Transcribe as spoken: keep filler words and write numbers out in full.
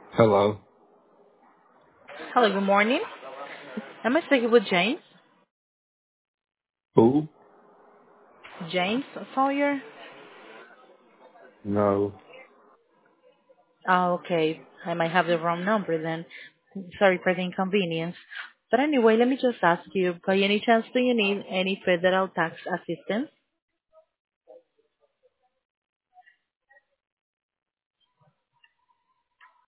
Hello. Hello, good morning. Am I speaking with James? Who? James Sawyer? No. Oh, okay. I might have the wrong number then. Sorry for the inconvenience. But anyway, let me just ask you, by any chance, do you need any federal tax assistance?